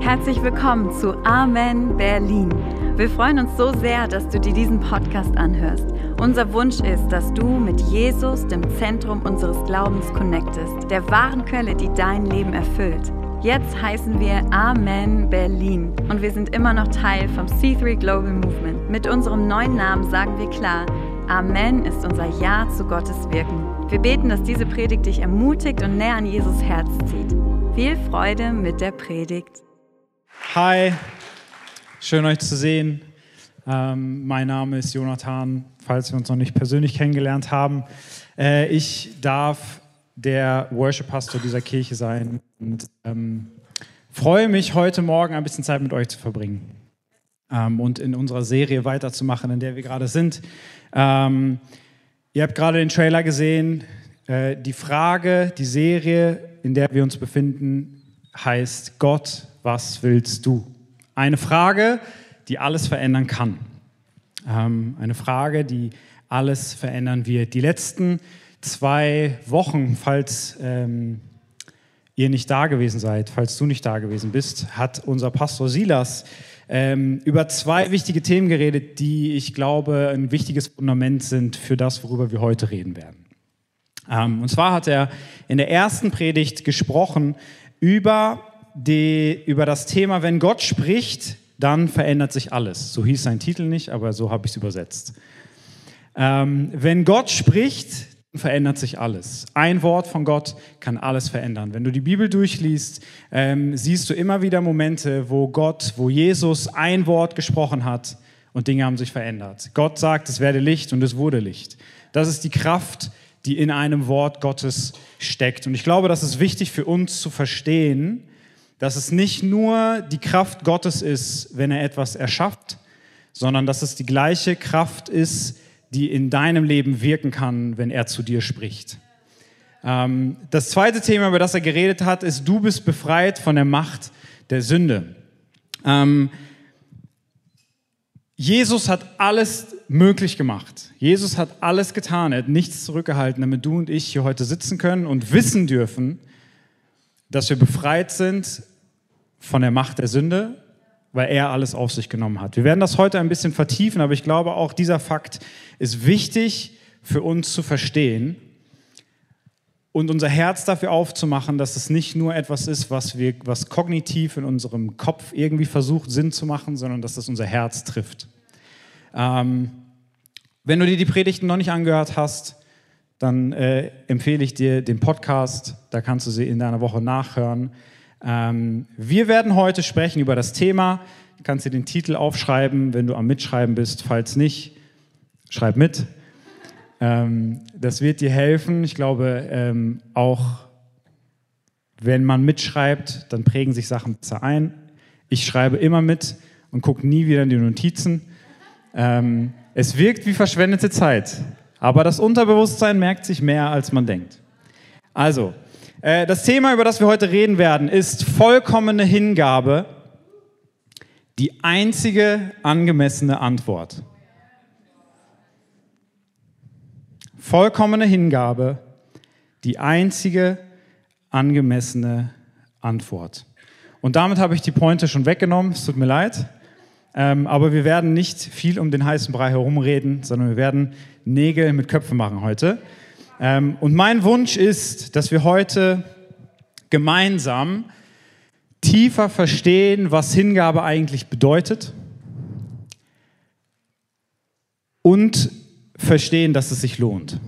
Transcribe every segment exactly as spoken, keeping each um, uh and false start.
Herzlich willkommen zu Amen Berlin. Wir freuen uns so sehr, dass du dir diesen Podcast anhörst. Unser Wunsch ist, dass du mit Jesus, dem Zentrum unseres Glaubens, connectest, der wahren Quelle, die dein Leben erfüllt. Jetzt heißen wir Amen Berlin und wir sind immer noch Teil vom C drei Global Movement. Mit unserem neuen Namen sagen wir klar, Amen ist unser Ja zu Gottes Wirken. Wir beten, dass diese Predigt dich ermutigt und näher an Jesus Herz zieht. Viel Freude mit der Predigt. Hi, schön euch zu sehen. Ähm, mein Name ist Jonathan, falls wir uns noch nicht persönlich kennengelernt haben. Äh, ich darf der Worship-Pastor dieser Kirche sein und ähm, freue mich, heute Morgen ein bisschen Zeit mit euch zu verbringen ähm, und in unserer Serie weiterzumachen, in der wir gerade sind. Ähm, ihr habt gerade den Trailer gesehen. Äh, die Frage, die Serie, in der wir uns befinden, heißt: Gott, was willst du? Eine Frage, die alles verändern kann. Ähm, eine Frage, die alles verändern wird. Die letzten zwei Wochen, falls ähm, ihr nicht da gewesen seid, falls du nicht da gewesen bist, hat unser Pastor Silas ähm, über zwei wichtige Themen geredet, die, ich glaube, ein wichtiges Fundament sind für das, worüber wir heute reden werden. Ähm, und zwar hat er in der ersten Predigt gesprochen über, die, über das Thema, wenn Gott spricht, dann verändert sich alles. So hieß sein Titel nicht, aber so habe ich es übersetzt. Ähm, wenn Gott spricht, verändert sich alles. Ein Wort von Gott kann alles verändern. Wenn du die Bibel durchliest, ähm, siehst du immer wieder Momente, wo Gott, wo Jesus ein Wort gesprochen hat und Dinge haben sich verändert. Gott sagt, es werde Licht und es wurde Licht. Das ist die Kraft, die in einem Wort Gottes steckt. Und ich glaube, das ist wichtig für uns zu verstehen, dass es nicht nur die Kraft Gottes ist, wenn er etwas erschafft, sondern dass es die gleiche Kraft ist, die in deinem Leben wirken kann, wenn er zu dir spricht. Ähm, das zweite Thema, über das er geredet hat, ist: Du bist befreit von der Macht der Sünde. Ähm, Jesus hat alles möglich gemacht. Jesus hat alles getan. Er hat nichts zurückgehalten, damit du und ich hier heute sitzen können und wissen dürfen, dass wir befreit sind von der Macht der Sünde, weil er alles auf sich genommen hat. Wir werden das heute ein bisschen vertiefen, aber ich glaube auch, dieser Fakt ist wichtig für uns zu verstehen und unser Herz dafür aufzumachen, dass es nicht nur etwas ist, was wir, was kognitiv in unserem Kopf irgendwie versucht, Sinn zu machen, sondern dass es unser Herz trifft. Ähm, wenn du dir die Predigten noch nicht angehört hast, dann äh, empfehle ich dir den Podcast, da kannst du sie in deiner Woche nachhören. Ähm, wir werden heute sprechen über das Thema. Du kannst dir den Titel aufschreiben, wenn du am Mitschreiben bist. Falls nicht, schreib mit. Ähm, das wird dir helfen. Ich glaube, ähm, auch wenn man mitschreibt, dann prägen sich Sachen besser ein. Ich schreibe immer mit und gucke nie wieder in die Notizen. Ähm, es wirkt wie verschwendete Zeit, aber das Unterbewusstsein merkt sich mehr, als man denkt. Also, das Thema, über das wir heute reden werden, ist vollkommene Hingabe, die einzige angemessene Antwort. Vollkommene Hingabe, die einzige angemessene Antwort. Und damit habe ich die Pointe schon weggenommen, es tut mir leid, ähm, aber wir werden nicht viel um den heißen Brei herumreden, sondern wir werden Nägel mit Köpfen machen heute. Und mein Wunsch ist, dass wir heute gemeinsam tiefer verstehen, was Hingabe eigentlich bedeutet und verstehen, dass es sich lohnt.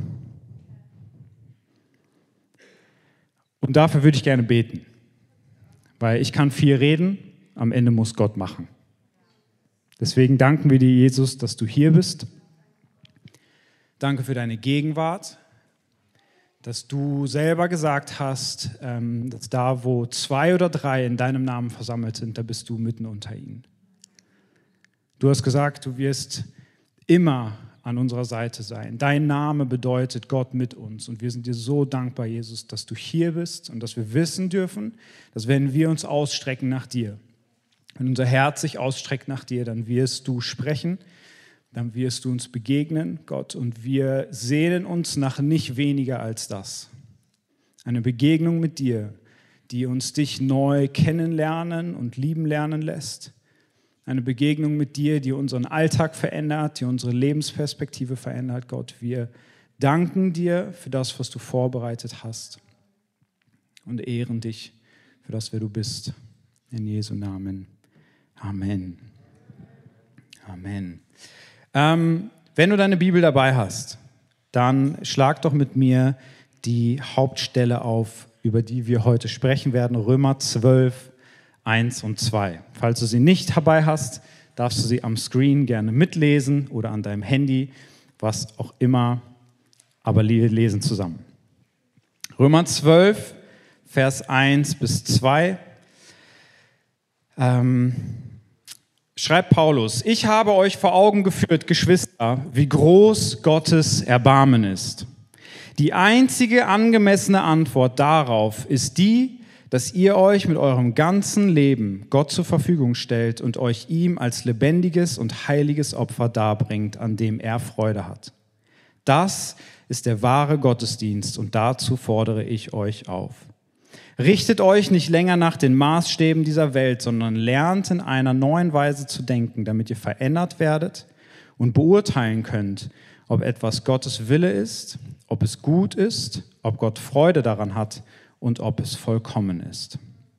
Und dafür würde ich gerne beten, weil ich kann viel reden, am Ende muss Gott machen. Deswegen danken wir dir, Jesus, dass du hier bist. Danke für deine Gegenwart. Dass du selber gesagt hast, dass da, wo zwei oder drei in deinem Namen versammelt sind, da bist du mitten unter ihnen. Du hast gesagt, du wirst immer an unserer Seite sein. Dein Name bedeutet Gott mit uns. Und wir sind dir so dankbar, Jesus, dass du hier bist und dass wir wissen dürfen, dass wenn wir uns ausstrecken nach dir, wenn unser Herz sich ausstreckt nach dir, dann wirst du sprechen, dann wirst du uns begegnen, Gott, und wir sehnen uns nach nicht weniger als das. Eine Begegnung mit dir, die uns dich neu kennenlernen und lieben lernen lässt. Eine Begegnung mit dir, die unseren Alltag verändert, die unsere Lebensperspektive verändert. Gott, wir danken dir für das, was du vorbereitet hast und ehren dich für das, wer du bist. In Jesu Namen. Amen. Amen. Ähm, wenn du deine Bibel dabei hast, dann schlag doch mit mir die Hauptstelle auf, über die wir heute sprechen werden, Römer zwölf, eins und zwei. Falls du sie nicht dabei hast, darfst du sie am Screen gerne mitlesen oder an deinem Handy, was auch immer, aber wir lesen zusammen. Römer zwölf, Vers eins bis zwei. Ähm, schreibt Paulus: Ich habe euch vor Augen geführt, Geschwister, wie groß Gottes Erbarmen ist. Die einzige angemessene Antwort darauf ist die, dass ihr euch mit eurem ganzen Leben Gott zur Verfügung stellt und euch ihm als lebendiges und heiliges Opfer darbringt, an dem er Freude hat. Das ist der wahre Gottesdienst und dazu fordere ich euch auf. Richtet euch nicht länger nach den Maßstäben dieser Welt, sondern lernt in einer neuen Weise zu denken, damit ihr verändert werdet und beurteilen könnt, ob etwas Gottes Wille ist, ob es gut ist, ob Gott Freude daran hat und ob es vollkommen ist.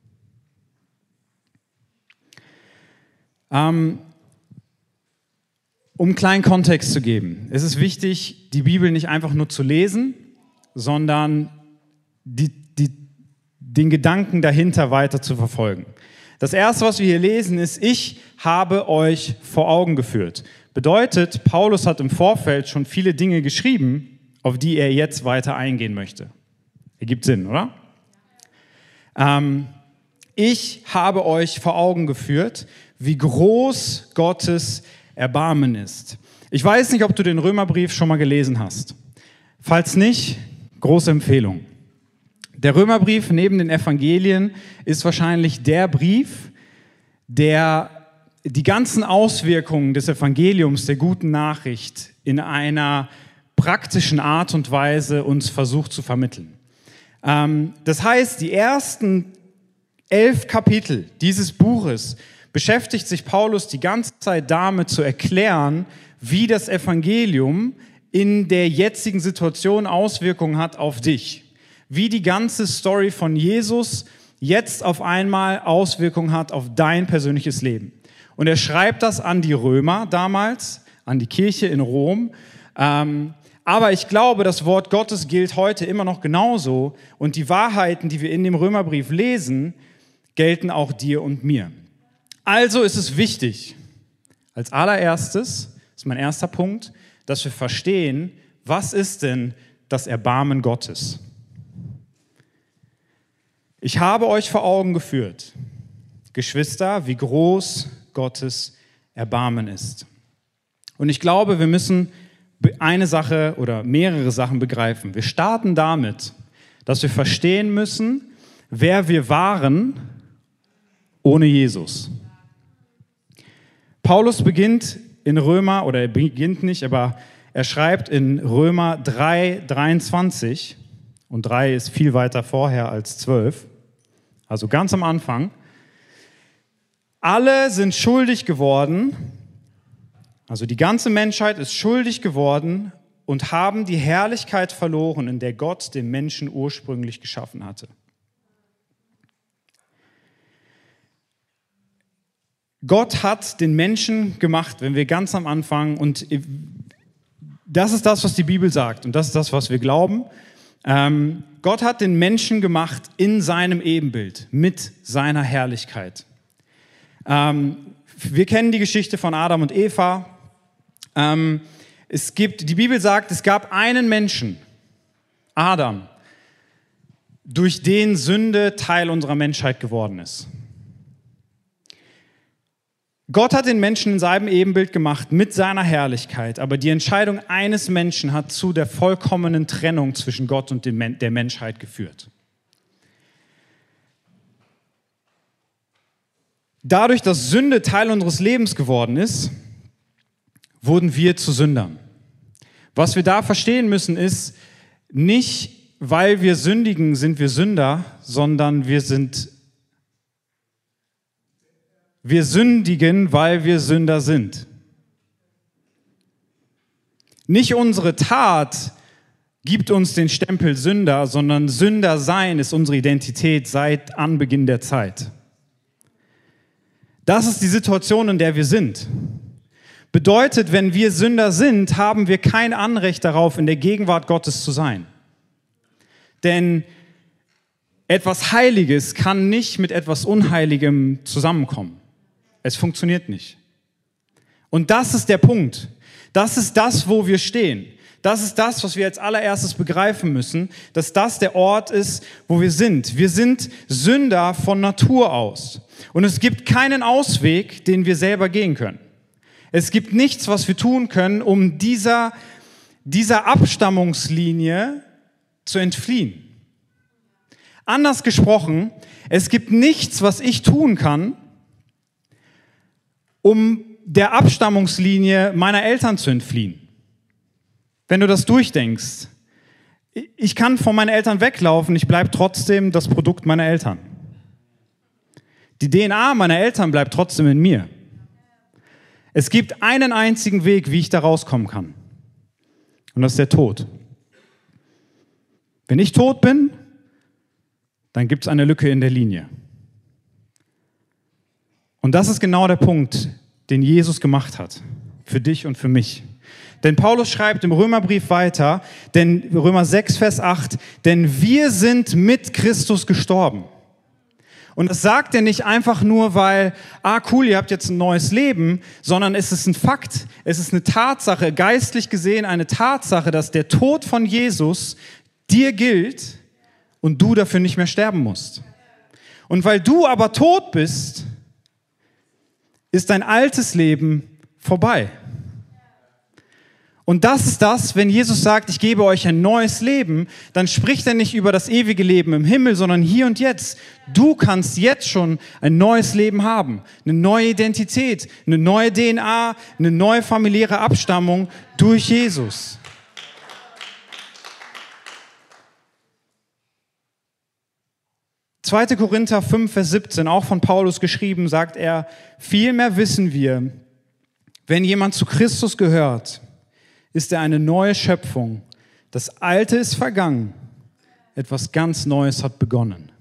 Ähm, um einen kleinen Kontext zu geben, es ist wichtig, die Bibel nicht einfach nur zu lesen, sondern die, die, den Gedanken dahinter weiter zu verfolgen. Das Erste, was wir hier lesen, ist: Ich habe euch vor Augen geführt. Bedeutet, Paulus hat im Vorfeld schon viele Dinge geschrieben, auf die er jetzt weiter eingehen möchte. Ergibt Sinn, oder? Ähm, ich habe euch vor Augen geführt, wie groß Gottes Erbarmen ist. Ich weiß nicht, ob du den Römerbrief schon mal gelesen hast. Falls nicht, große Empfehlung. Der Römerbrief neben den Evangelien ist wahrscheinlich der Brief, der die ganzen Auswirkungen des Evangeliums, der guten Nachricht, in einer praktischen Art und Weise uns versucht zu vermitteln. Ähm, das heißt, die ersten elf Kapitel dieses Buches beschäftigt sich Paulus die ganze Zeit damit zu erklären, wie das Evangelium in der jetzigen Situation Auswirkungen hat auf dich. Wie die ganze Story von Jesus jetzt auf einmal Auswirkungen hat auf dein persönliches Leben. Und er schreibt das an die Römer damals, an die Kirche in Rom. Ähm, aber ich glaube, das Wort Gottes gilt heute immer noch genauso. Und die Wahrheiten, die wir in dem Römerbrief lesen, gelten auch dir und mir. Also ist es wichtig, als allererstes, das ist mein erster Punkt, dass wir verstehen, was ist denn das Erbarmen Gottes? Ich habe euch vor Augen geführt, Geschwister, wie groß Gottes Erbarmen ist. Und ich glaube, wir müssen eine Sache oder mehrere Sachen begreifen. Wir starten damit, dass wir verstehen müssen, wer wir waren ohne Jesus. Paulus beginnt in Römer, oder er beginnt nicht, aber er schreibt in Römer drei, dreiundzwanzig, und drei ist viel weiter vorher als zwölf, also ganz am Anfang: Alle sind schuldig geworden, also die ganze Menschheit ist schuldig geworden und haben die Herrlichkeit verloren, in der Gott den Menschen ursprünglich geschaffen hatte. Gott hat den Menschen gemacht, wenn wir ganz am Anfang, und das ist das, was die Bibel sagt und das ist das, was wir glauben. Ähm, Gott hat den Menschen gemacht in seinem Ebenbild, mit seiner Herrlichkeit. Ähm, wir kennen die Geschichte von Adam und Eva. Ähm, es gibt, die Bibel sagt, es gab einen Menschen, Adam, durch den Sünde Teil unserer Menschheit geworden ist. Gott hat den Menschen in seinem Ebenbild gemacht, mit seiner Herrlichkeit, aber die Entscheidung eines Menschen hat zu der vollkommenen Trennung zwischen Gott und der Menschheit geführt. Dadurch, dass Sünde Teil unseres Lebens geworden ist, wurden wir zu Sündern. Was wir da verstehen müssen, ist nicht weil wir sündigen, sind wir Sünder, sondern wir sind, wir sündigen, weil wir Sünder sind. Nicht unsere Tat gibt uns den Stempel Sünder, sondern Sünder sein ist unsere Identität seit Anbeginn der Zeit. Das ist die Situation, in der wir sind. Bedeutet, wenn wir Sünder sind, haben wir kein Anrecht darauf, in der Gegenwart Gottes zu sein. Denn etwas Heiliges kann nicht mit etwas Unheiligem zusammenkommen. Es funktioniert nicht. Und das ist der Punkt. Das ist das, wo wir stehen. Das ist das, was wir als allererstes begreifen müssen, dass das der Ort ist, wo wir sind. Wir sind Sünder von Natur aus. Und es gibt keinen Ausweg, den wir selber gehen können. Es gibt nichts, was wir tun können, um dieser, dieser Abstammungslinie zu entfliehen. Anders gesprochen, es gibt nichts, was ich tun kann, um der Abstammungslinie meiner Eltern zu entfliehen. Wenn du das durchdenkst, ich kann von meinen Eltern weglaufen, ich bleibe trotzdem das Produkt meiner Eltern. Die D N A meiner Eltern bleibt trotzdem in mir. Es gibt einen einzigen Weg, wie ich da rauskommen kann. Und das ist der Tod. Wenn ich tot bin, dann gibt es eine Lücke in der Linie. Und das ist genau der Punkt, den Jesus gemacht hat. Für dich und für mich. Denn Paulus schreibt im Römerbrief weiter, denn Römer sechs, Vers acht, denn wir sind mit Christus gestorben. Und das sagt er nicht einfach nur, weil, ah cool, ihr habt jetzt ein neues Leben, sondern es ist ein Fakt, es ist eine Tatsache, geistlich gesehen eine Tatsache, dass der Tod von Jesus dir gilt und du dafür nicht mehr sterben musst. Und weil du aber tot bist, ist dein altes Leben vorbei. Und das ist das, wenn Jesus sagt, ich gebe euch ein neues Leben, dann spricht er nicht über das ewige Leben im Himmel, sondern hier und jetzt. Du kannst jetzt schon ein neues Leben haben, eine neue Identität, eine neue D N A, eine neue familiäre Abstammung durch Jesus. zweiter Korinther fünf, Vers siebzehn, auch von Paulus geschrieben, sagt er, vielmehr wissen wir, wenn jemand zu Christus gehört, ist er eine neue Schöpfung. Das Alte ist vergangen, etwas ganz Neues hat begonnen.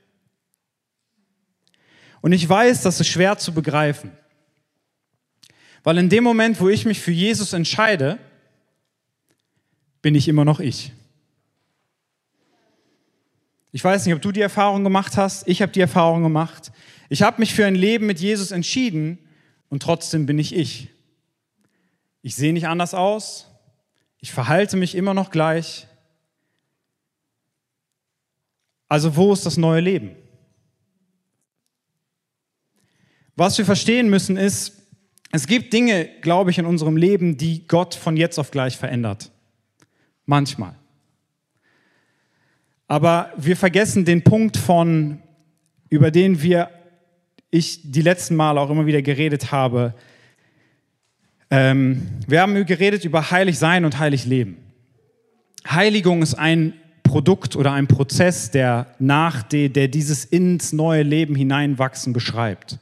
Und ich weiß, das ist schwer zu begreifen, weil in dem Moment, wo ich mich für Jesus entscheide, bin ich immer noch ich. Ich weiß nicht, ob du die Erfahrung gemacht hast, ich habe die Erfahrung gemacht. Ich habe mich für ein Leben mit Jesus entschieden und trotzdem bin ich ich. Ich sehe nicht anders aus, ich verhalte mich immer noch gleich. Also wo ist das neue Leben? Was wir verstehen müssen ist, es gibt Dinge, glaube ich, in unserem Leben, die Gott von jetzt auf gleich verändert. Manchmal. Aber wir vergessen den Punkt von, über den wir, ich die letzten Male auch immer wieder geredet habe. Ähm, wir haben geredet über heilig sein und heilig leben. Heiligung ist ein Produkt oder ein Prozess, der nach der, der dieses ins neue Leben hineinwachsen beschreibt.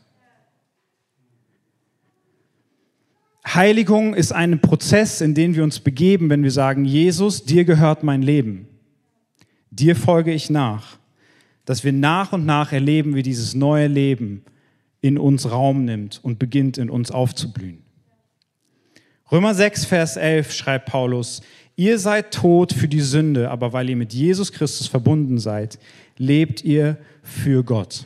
Heiligung ist ein Prozess, in den wir uns begeben, wenn wir sagen, Jesus, dir gehört mein Leben. Dir folge ich nach. Dass wir nach und nach erleben, wie dieses neue Leben in uns Raum nimmt und beginnt in uns aufzublühen. Römer sechs, Vers elf schreibt Paulus, ihr seid tot für die Sünde, aber weil ihr mit Jesus Christus verbunden seid, lebt ihr für Gott.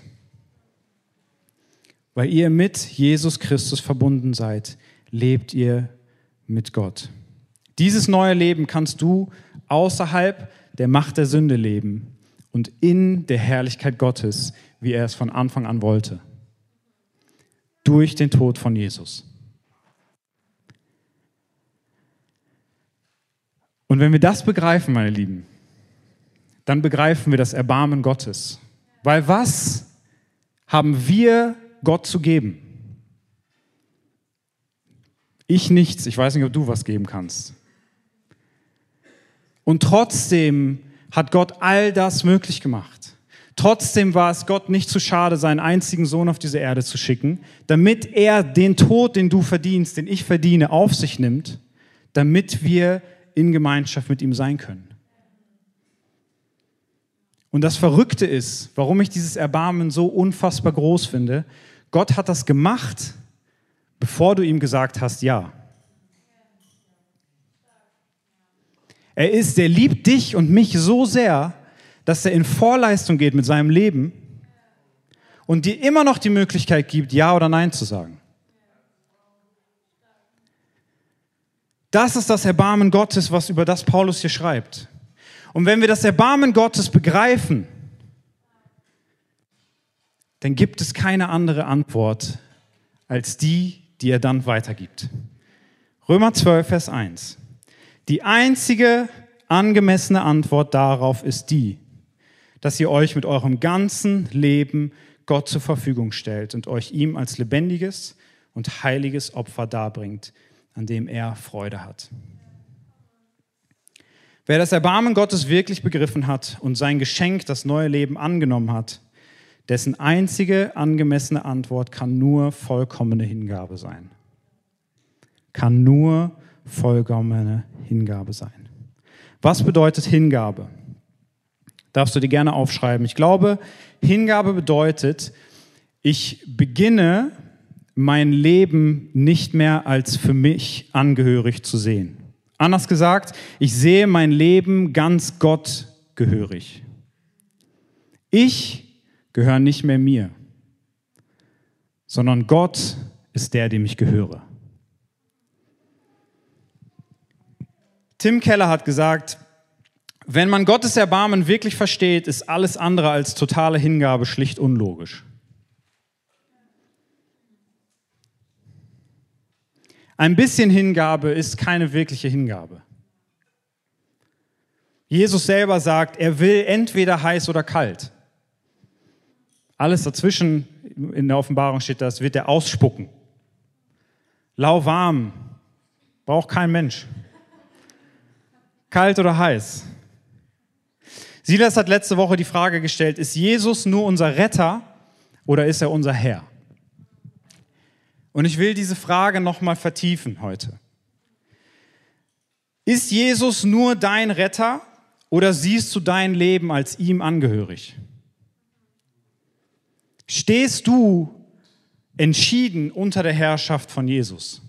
Weil ihr mit Jesus Christus verbunden seid, lebt ihr mit Gott. Dieses neue Leben kannst du außerhalb der Macht der Sünde leben und in der Herrlichkeit Gottes, wie er es von Anfang an wollte. Durch den Tod von Jesus. Und wenn wir das begreifen, meine Lieben, dann begreifen wir das Erbarmen Gottes. Weil was haben wir Gott zu geben? Ich nichts. Ich weiß nicht, ob du was geben kannst. Und trotzdem hat Gott all das möglich gemacht. Trotzdem war es Gott nicht zu schade, seinen einzigen Sohn auf diese Erde zu schicken, damit er den Tod, den du verdienst, den ich verdiene, auf sich nimmt, damit wir in Gemeinschaft mit ihm sein können. Und das Verrückte ist, warum ich dieses Erbarmen so unfassbar groß finde, Gott hat das gemacht, bevor du ihm gesagt hast, ja. Er ist, der liebt dich und mich so sehr, dass er in Vorleistung geht mit seinem Leben und dir immer noch die Möglichkeit gibt, Ja oder Nein zu sagen. Das ist das Erbarmen Gottes, was über das Paulus hier schreibt. Und wenn wir das Erbarmen Gottes begreifen, dann gibt es keine andere Antwort als die, die er dann weitergibt. Römer zwölf, Vers eins. Die einzige angemessene Antwort darauf ist die, dass ihr euch mit eurem ganzen Leben Gott zur Verfügung stellt und euch ihm als lebendiges und heiliges Opfer darbringt, an dem er Freude hat. Wer das Erbarmen Gottes wirklich begriffen hat und sein Geschenk, das neue Leben, angenommen hat, dessen einzige angemessene Antwort kann nur vollkommene Hingabe sein. Kann nur vollkommene Hingabe sein. Was bedeutet Hingabe? Darfst du dir gerne aufschreiben. Ich glaube, Hingabe bedeutet, ich beginne mein Leben nicht mehr als für mich angehörig zu sehen. Anders gesagt, ich sehe mein Leben ganz Gott gehörig. Ich gehöre nicht mehr mir, sondern Gott ist der, dem ich gehöre. Tim Keller hat gesagt, wenn man Gottes Erbarmen wirklich versteht, ist alles andere als totale Hingabe schlicht unlogisch. Ein bisschen Hingabe ist keine wirkliche Hingabe. Jesus selber sagt, er will entweder heiß oder kalt. Alles dazwischen, in der Offenbarung steht das, wird er ausspucken. Lauwarm, braucht kein Mensch. Kalt oder heiß. Silas hat letzte Woche die Frage gestellt, ist Jesus nur unser Retter oder ist er unser Herr? Und ich will diese Frage nochmal vertiefen heute. Ist Jesus nur dein Retter oder siehst du dein Leben als ihm angehörig? Stehst du entschieden unter der Herrschaft von Jesus?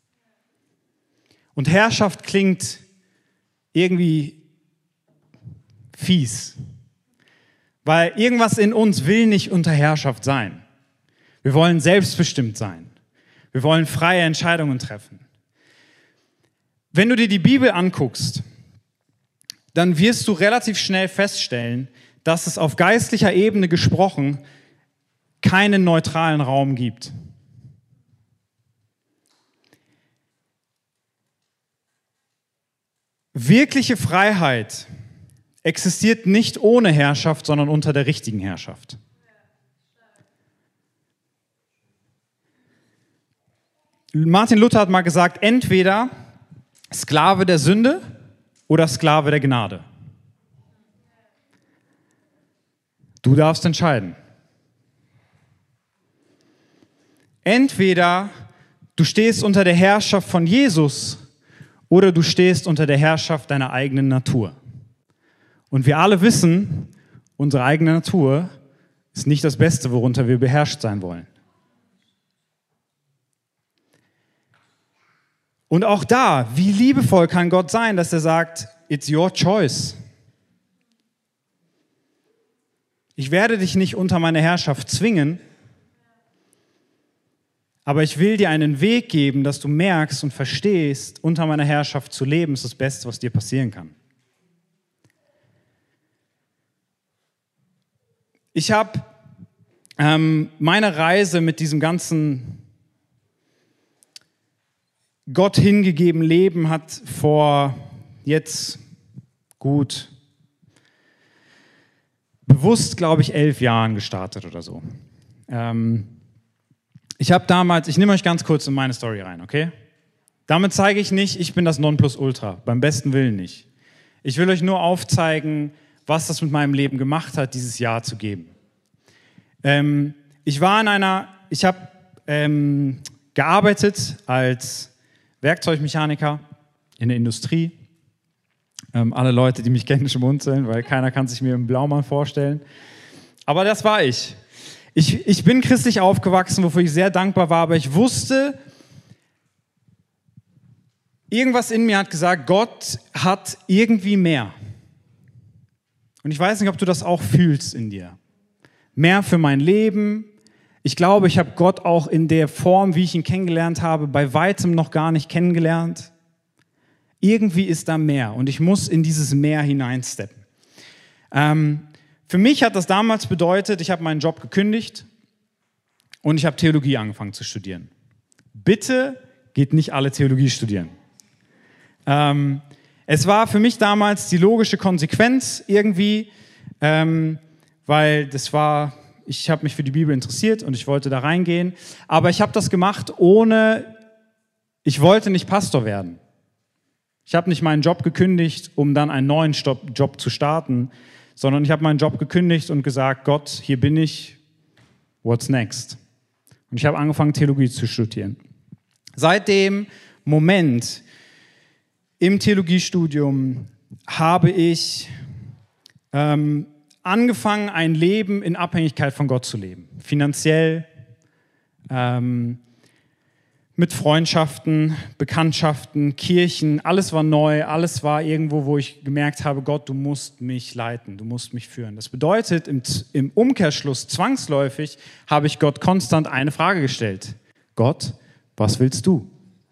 Und Herrschaft klingt irgendwie fies, weil irgendwas in uns will nicht unter Herrschaft sein. Wir wollen selbstbestimmt sein. Wir wollen freie Entscheidungen treffen. Wenn du dir die Bibel anguckst, dann wirst du relativ schnell feststellen, dass es auf geistlicher Ebene gesprochen keinen neutralen Raum gibt. Wirkliche Freiheit existiert nicht ohne Herrschaft, sondern unter der richtigen Herrschaft. Martin Luther hat mal gesagt, entweder Sklave der Sünde oder Sklave der Gnade. Du darfst entscheiden. Entweder du stehst unter der Herrschaft von Jesus oder du stehst unter der Herrschaft deiner eigenen Natur. Und wir alle wissen, unsere eigene Natur ist nicht das Beste, worunter wir beherrscht sein wollen. Und auch da, wie liebevoll kann Gott sein, dass er sagt, it's your choice. Ich werde dich nicht unter meine Herrschaft zwingen, aber ich will dir einen Weg geben, dass du merkst und verstehst, unter meiner Herrschaft zu leben ist das Beste, was dir passieren kann. Ich habe ähm, meine Reise mit diesem ganzen Gott hingegeben Leben hat vor jetzt gut bewusst, glaube ich, elf Jahren gestartet oder so. Ähm, ich habe damals, ich nehme euch ganz kurz in meine Story rein, okay? Damit zeige ich nicht, ich bin das Nonplusultra, beim besten Willen nicht. Ich will euch nur aufzeigen, was das mit meinem Leben gemacht hat, dieses Ja zu geben. Ähm, ich war in einer, ich habe ähm, gearbeitet als Werkzeugmechaniker in der Industrie. Ähm, alle Leute, die mich kennen, schmunzeln, weil keiner kann sich mir im Blaumann vorstellen. Aber das war ich. Ich, ich bin christlich aufgewachsen, wofür ich sehr dankbar war, aber ich wusste, irgendwas in mir hat gesagt, Gott hat irgendwie mehr. Und ich weiß nicht, ob du das auch fühlst in dir. Mehr für mein Leben. Ich glaube, ich habe Gott auch in der Form, wie ich ihn kennengelernt habe, bei weitem noch gar nicht kennengelernt. Irgendwie ist da mehr und ich muss in dieses Meer hineinsteppen. Ähm, für mich hat das damals bedeutet, ich habe meinen Job gekündigt und ich habe Theologie angefangen zu studieren. Bitte geht nicht alle Theologie studieren. Ähm, es war für mich damals die logische Konsequenz irgendwie, ähm, weil das war, ich habe mich für die Bibel interessiert und ich wollte da reingehen, aber ich habe das gemacht ohne, ich wollte nicht Pastor werden. Ich habe nicht meinen Job gekündigt, um dann einen neuen Job zu starten, sondern ich habe meinen Job gekündigt und gesagt, Gott, hier bin ich, what's next? Und ich habe angefangen, Theologie zu studieren. Seit dem Moment im Theologiestudium habe ich ähm, angefangen, ein Leben in Abhängigkeit von Gott zu leben. Finanziell, ähm, mit Freundschaften, Bekanntschaften, Kirchen, alles war neu, alles war irgendwo, wo ich gemerkt habe, Gott, du musst mich leiten, du musst mich führen. Das bedeutet, im, im Umkehrschluss, zwangsläufig, habe ich Gott konstant eine Frage gestellt. Gott, was willst du?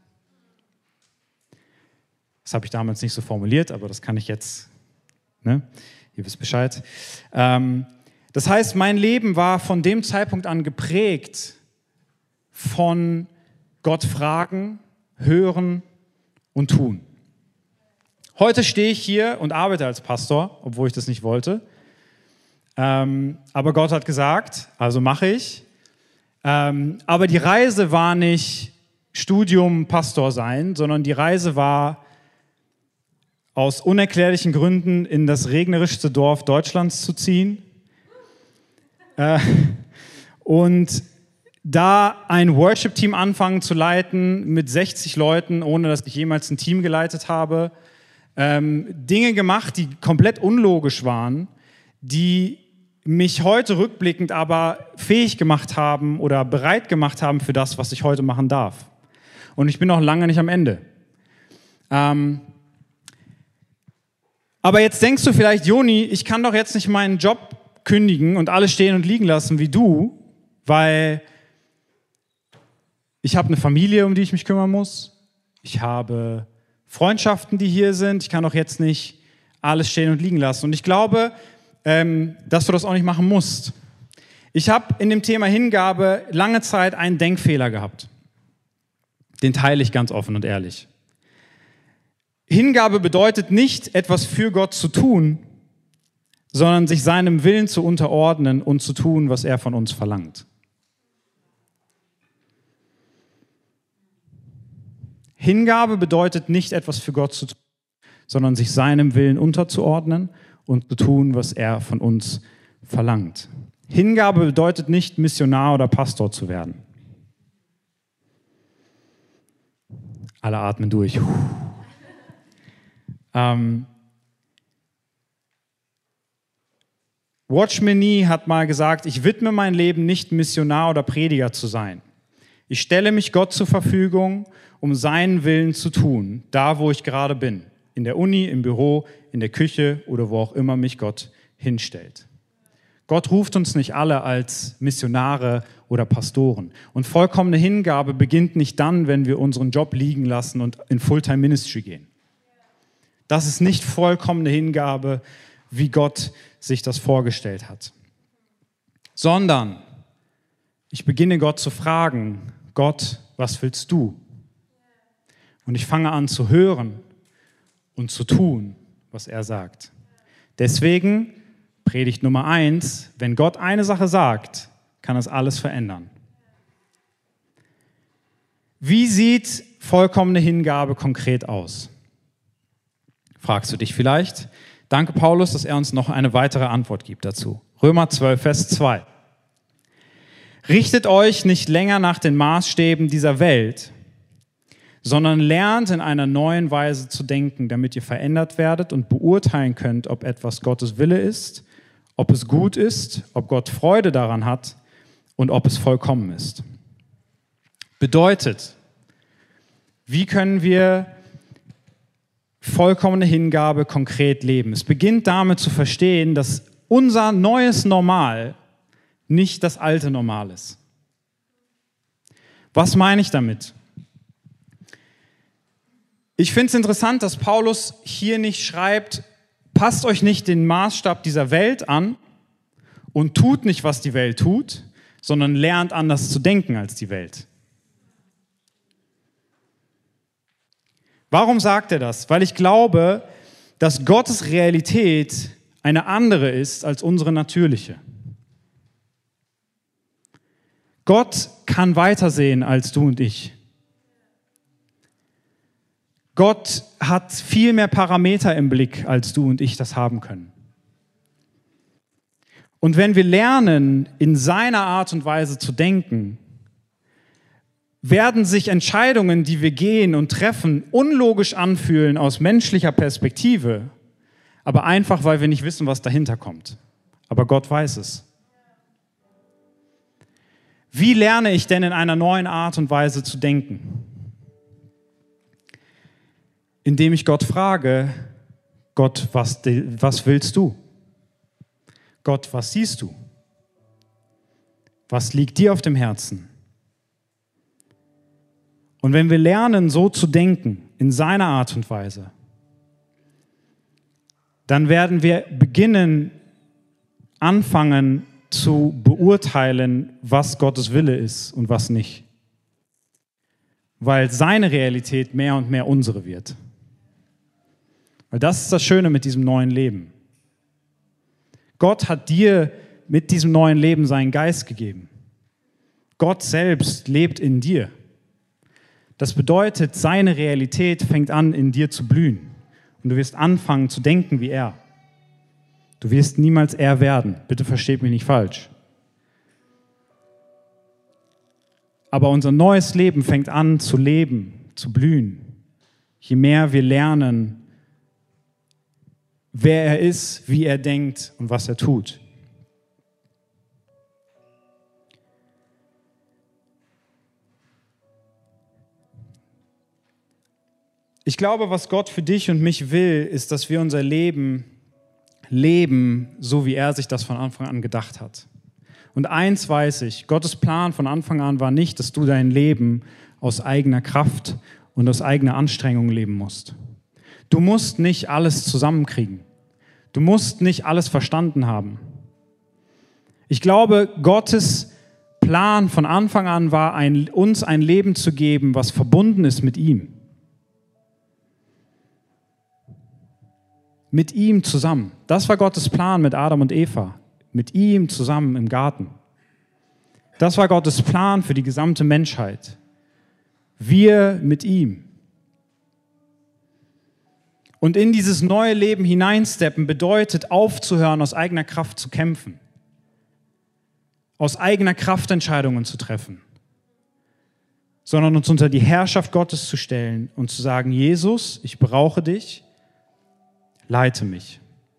Das habe ich damals nicht so formuliert, aber das kann ich jetzt, ne? Ihr wisst Bescheid. Ähm, das heißt, mein Leben war von dem Zeitpunkt an geprägt von Gott fragen, hören und tun. Heute stehe ich hier und arbeite als Pastor, obwohl ich das nicht wollte. Ähm, aber Gott hat gesagt, also mache ich. Ähm, aber die Reise war nicht Studium, Pastor sein, sondern die Reise war aus unerklärlichen Gründen in das regnerischste Dorf Deutschlands zu ziehen. Äh, und da ein Worship-Team anfangen zu leiten mit sechzig Leuten, ohne dass ich jemals ein Team geleitet habe. Ähm, Dinge gemacht, die komplett unlogisch waren, die mich heute rückblickend aber fähig gemacht haben oder bereit gemacht haben für das, was ich heute machen darf. Und ich bin noch lange nicht am Ende. Ähm, aber jetzt denkst du vielleicht, Joni, ich kann doch jetzt nicht meinen Job kündigen und alles stehen und liegen lassen wie du, weil ich habe eine Familie, um die ich mich kümmern muss. Ich habe Freundschaften, die hier sind. Ich kann doch jetzt nicht alles stehen und liegen lassen. Und ich glaube, ähm, dass du das auch nicht machen musst. Ich habe in dem Thema Hingabe lange Zeit einen Denkfehler gehabt. Den teile ich ganz offen und ehrlich. Hingabe bedeutet nicht, etwas für Gott zu tun, sondern sich seinem Willen zu unterordnen und zu tun, was er von uns verlangt. Hingabe bedeutet nicht, etwas für Gott zu tun, sondern sich seinem Willen unterzuordnen und zu tun, was er von uns verlangt. Hingabe bedeutet nicht, Missionar oder Pastor zu werden. Alle atmen durch. ähm, Watchman Nee hat mal gesagt, ich widme mein Leben nicht, Missionar oder Prediger zu sein. Ich stelle mich Gott zur Verfügung, um seinen Willen zu tun, da wo ich gerade bin. In der Uni, im Büro, in der Küche oder wo auch immer mich Gott hinstellt. Gott ruft uns nicht alle als Missionare oder Pastoren. Und vollkommene Hingabe beginnt nicht dann, wenn wir unseren Job liegen lassen und in Fulltime Ministry gehen. Das ist nicht vollkommene Hingabe, wie Gott sich das vorgestellt hat. Sondern ich beginne Gott zu fragen, Gott, was willst du? Und ich fange an zu hören und zu tun, was er sagt. Deswegen, Predigt Nummer eins, wenn Gott eine Sache sagt, kann es alles verändern. Wie sieht vollkommene Hingabe konkret aus? Fragst du dich vielleicht? Danke Paulus, dass er uns noch eine weitere Antwort gibt dazu. Römer zwölf, Vers zwei. Richtet euch nicht länger nach den Maßstäben dieser Welt, sondern lernt in einer neuen Weise zu denken, damit ihr verändert werdet und beurteilen könnt, ob etwas Gottes Wille ist, ob es gut ist, ob Gott Freude daran hat und ob es vollkommen ist. Bedeutet, wie können wir vollkommene Hingabe konkret leben? Es beginnt damit zu verstehen, dass unser neues Normal nicht das alte Normal ist. Was meine ich damit? Ich finde es interessant, dass Paulus hier nicht schreibt, passt euch nicht den Maßstab dieser Welt an und tut nicht, was die Welt tut, sondern lernt anders zu denken als die Welt. Warum sagt er das? Weil ich glaube, dass Gottes Realität eine andere ist als unsere natürliche. Gott kann weitersehen als du und ich. Gott hat viel mehr Parameter im Blick, als du und ich das haben können. Und wenn wir lernen, in seiner Art und Weise zu denken, werden sich Entscheidungen, die wir gehen und treffen, unlogisch anfühlen aus menschlicher Perspektive, aber einfach, weil wir nicht wissen, was dahinter kommt. Aber Gott weiß es. Wie lerne ich denn in einer neuen Art und Weise zu denken? Indem ich Gott frage, Gott, was, was willst du? Gott, was siehst du? Was liegt dir auf dem Herzen? Und wenn wir lernen, so zu denken, in seiner Art und Weise, dann werden wir beginnen, anfangen zu beurteilen, was Gottes Wille ist und was nicht. Weil seine Realität mehr und mehr unsere wird. Weil das ist das Schöne mit diesem neuen Leben. Gott hat dir mit diesem neuen Leben seinen Geist gegeben. Gott selbst lebt in dir. Das bedeutet, seine Realität fängt an, in dir zu blühen. Und du wirst anfangen zu denken wie er. Du wirst niemals er werden. Bitte versteht mich nicht falsch. Aber unser neues Leben fängt an zu leben, zu blühen. Je mehr wir lernen, wer er ist, wie er denkt und was er tut. Ich glaube, was Gott für dich und mich will, ist, dass wir unser Leben leben, so wie er sich das von Anfang an gedacht hat. Und eins weiß ich, Gottes Plan von Anfang an war nicht, dass du dein Leben aus eigener Kraft und aus eigener Anstrengung leben musst. Du musst nicht alles zusammenkriegen. Du musst nicht alles verstanden haben. Ich glaube, Gottes Plan von Anfang an war, ein, uns ein Leben zu geben, was verbunden ist mit ihm. Mit ihm zusammen. Das war Gottes Plan mit Adam und Eva. Mit ihm zusammen im Garten. Das war Gottes Plan für die gesamte Menschheit. Wir mit ihm. Und in dieses neue Leben hineinsteppen bedeutet, aufzuhören, aus eigener Kraft zu kämpfen. Aus eigener Kraft Entscheidungen zu treffen. Sondern uns unter die Herrschaft Gottes zu stellen und zu sagen, Jesus, ich brauche dich. Leite mich.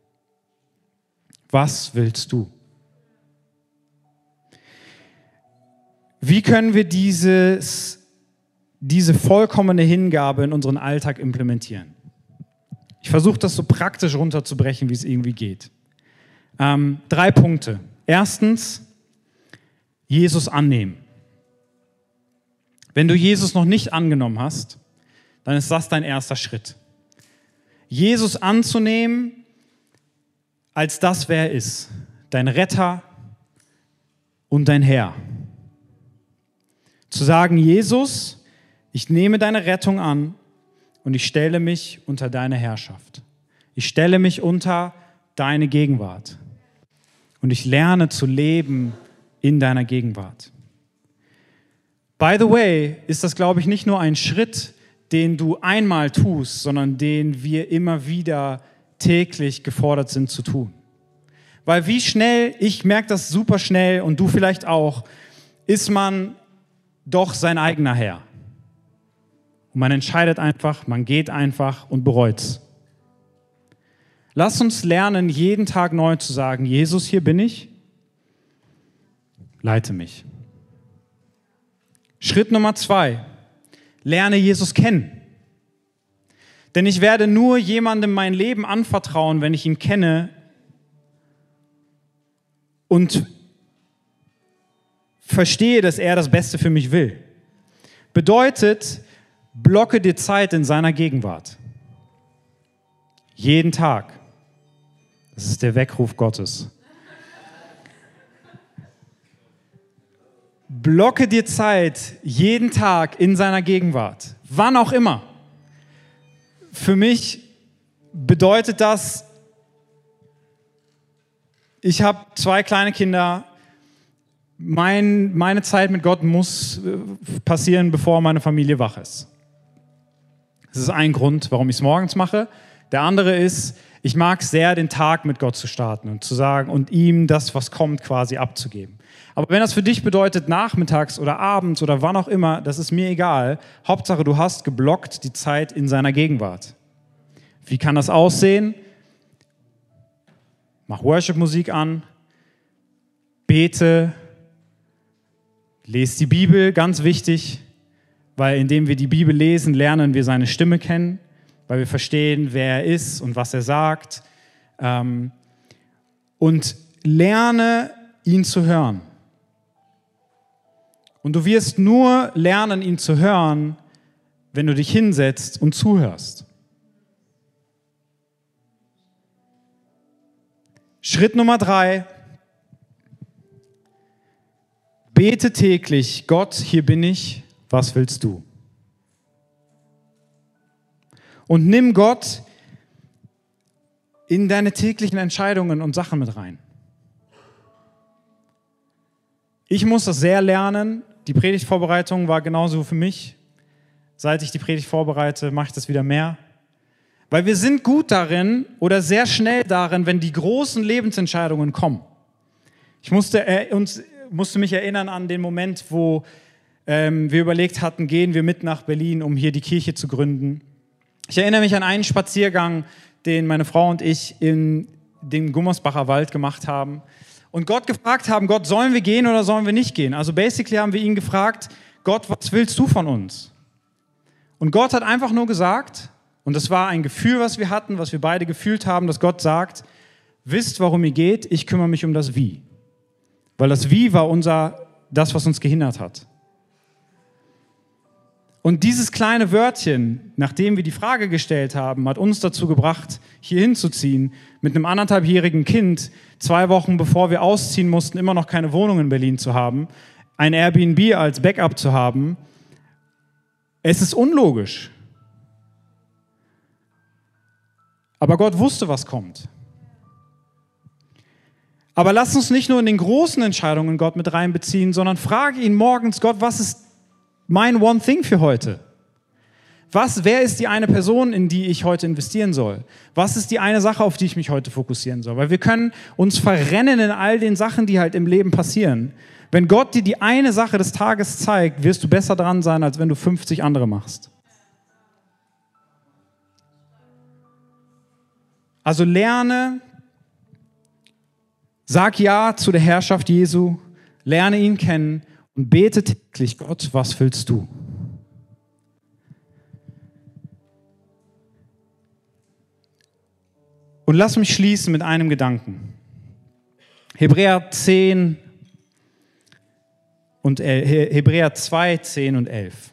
Was willst du? Wie können wir dieses, diese vollkommene Hingabe in unseren Alltag implementieren? Ich versuche das so praktisch runterzubrechen, wie es irgendwie geht. Ähm, drei Punkte. Erstens, Jesus annehmen. Wenn du Jesus noch nicht angenommen hast, dann ist das dein erster Schritt. Jesus anzunehmen als das, wer er ist. Dein Retter und dein Herr. Zu sagen, Jesus, ich nehme deine Rettung an und ich stelle mich unter deine Herrschaft. Ich stelle mich unter deine Gegenwart. Und ich lerne zu leben in deiner Gegenwart. By the way, ist das, glaube ich, nicht nur ein Schritt, den du einmal tust, sondern den wir immer wieder täglich gefordert sind zu tun. Weil wie schnell, ich merke das super schnell und du vielleicht auch, ist man doch sein eigener Herr. Und man entscheidet einfach, man geht einfach und bereut's. Lass uns lernen, jeden Tag neu zu sagen, Jesus, hier bin ich, leite mich. Schritt Nummer zwei, lerne Jesus kennen. Denn ich werde nur jemandem mein Leben anvertrauen, wenn ich ihn kenne und verstehe, dass er das Beste für mich will. Bedeutet, blocke dir Zeit in seiner Gegenwart. Jeden Tag. Das ist der Weckruf Gottes. Blocke dir Zeit jeden Tag in seiner Gegenwart. Wann auch immer. Für mich bedeutet das, ich habe zwei kleine Kinder. Mein, meine Zeit mit Gott muss passieren, bevor meine Familie wach ist. Das ist ein Grund, warum ich es morgens mache. Der andere ist, ich mag es sehr, den Tag mit Gott zu starten und zu sagen und ihm das, was kommt, quasi abzugeben. Aber wenn das für dich bedeutet, nachmittags oder abends oder wann auch immer, das ist mir egal. Hauptsache, du hast geblockt die Zeit in seiner Gegenwart. Wie kann das aussehen? Mach Worship-Musik an, bete, lese die Bibel, ganz wichtig, weil indem wir die Bibel lesen, lernen wir seine Stimme kennen, weil wir verstehen, wer er ist und was er sagt. Und lerne, ihn zu hören. Und du wirst nur lernen, ihn zu hören, wenn du dich hinsetzt und zuhörst. Schritt Nummer drei. Bete täglich, Gott, hier bin ich, was willst du? Und nimm Gott in deine täglichen Entscheidungen und Sachen mit rein. Ich muss das sehr lernen. Die Predigtvorbereitung war genauso für mich. Seit ich die Predigt vorbereite, mache ich das wieder mehr. Weil wir sind gut darin oder sehr schnell darin, wenn die großen Lebensentscheidungen kommen. Ich musste, äh, uns, musste mich erinnern an den Moment, wo ähm, wir überlegt hatten, gehen wir mit nach Berlin, um hier die Kirche zu gründen. Ich erinnere mich an einen Spaziergang, den meine Frau und ich in dem Gummersbacher Wald gemacht haben. Und Gott gefragt haben, Gott, sollen wir gehen oder sollen wir nicht gehen? Also basically haben wir ihn gefragt, Gott, was willst du von uns? Und Gott hat einfach nur gesagt, und das war ein Gefühl, was wir hatten, was wir beide gefühlt haben, dass Gott sagt, wisst, warum ihr geht, ich kümmere mich um das Wie. Weil das Wie war unser, das, was uns gehindert hat. Und dieses kleine Wörtchen, nachdem wir die Frage gestellt haben, hat uns dazu gebracht, hier hinzuziehen, mit einem anderthalbjährigen Kind, zwei Wochen bevor wir ausziehen mussten, immer noch keine Wohnung in Berlin zu haben, ein Airbnb als Backup zu haben. Es ist unlogisch. Aber Gott wusste, was kommt. Aber lass uns nicht nur in den großen Entscheidungen Gott mit reinbeziehen, sondern frage ihn morgens, Gott, was ist mein One Thing für heute? Was, wer ist die eine Person, in die ich heute investieren soll? Was ist die eine Sache, auf die ich mich heute fokussieren soll? Weil wir können uns verrennen in all den Sachen, die halt im Leben passieren. Wenn Gott dir die eine Sache des Tages zeigt, wirst du besser dran sein, als wenn du fünfzig andere machst. Also lerne, sag Ja zu der Herrschaft Jesu, lerne ihn kennen und bete täglich, Gott, was willst du? Und lass mich schließen mit einem Gedanken. Hebräer zehn und Hebräer zwei, zehn und elf.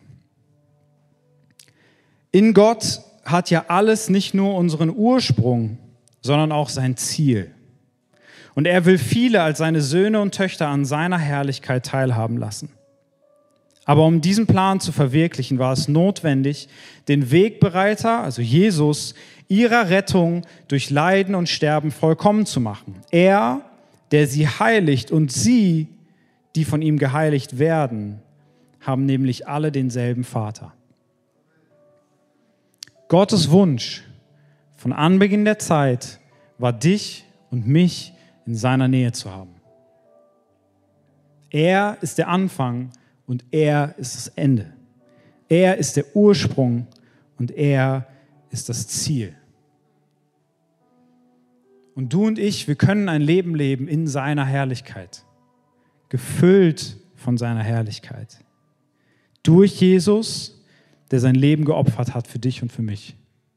In Gott hat ja alles nicht nur unseren Ursprung, sondern auch sein Ziel. Und er will viele als seine Söhne und Töchter an seiner Herrlichkeit teilhaben lassen. Aber um diesen Plan zu verwirklichen, war es notwendig, den Wegbereiter, also Jesus, ihrer Rettung durch Leiden und Sterben vollkommen zu machen. Er, der sie heiligt, und sie, die von ihm geheiligt werden, haben nämlich alle denselben Vater. Gottes Wunsch von Anbeginn der Zeit war, dich und mich in seiner Nähe zu haben. Er ist der Anfang und er ist das Ende. Er ist der Ursprung und er ist das Ziel. Und du und ich, wir können ein Leben leben in seiner Herrlichkeit, gefüllt von seiner Herrlichkeit. Durch Jesus, der sein Leben geopfert hat für dich und für mich.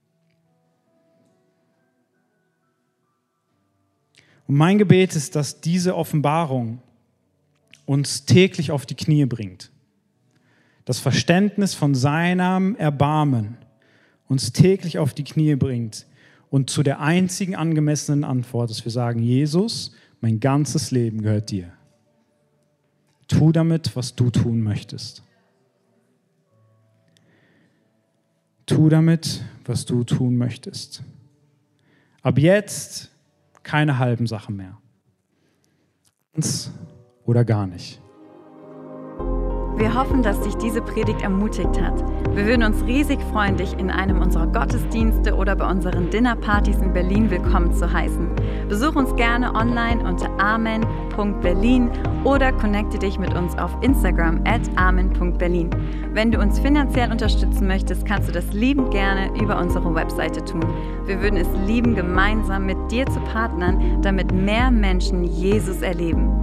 Und mein Gebet ist, dass diese Offenbarung uns täglich auf die Knie bringt. Das Verständnis von seinem Erbarmen uns täglich auf die Knie bringt und zu der einzigen angemessenen Antwort, dass wir sagen, Jesus, mein ganzes Leben gehört dir. Tu damit, was du tun möchtest. Tu damit, was du tun möchtest. Ab jetzt keine halben Sachen mehr. Ganz oder gar nicht. Wir hoffen, dass dich diese Predigt ermutigt hat. Wir würden uns riesig freuen, dich in einem unserer Gottesdienste oder bei unseren Dinnerpartys in Berlin willkommen zu heißen. Besuch uns gerne online unter amen punkt berlin oder connecte dich mit uns auf Instagram at amen punkt berlin. Wenn du uns finanziell unterstützen möchtest, kannst du das liebend gerne über unsere Webseite tun. Wir würden es lieben, gemeinsam mit dir zu partnern, damit mehr Menschen Jesus erleben.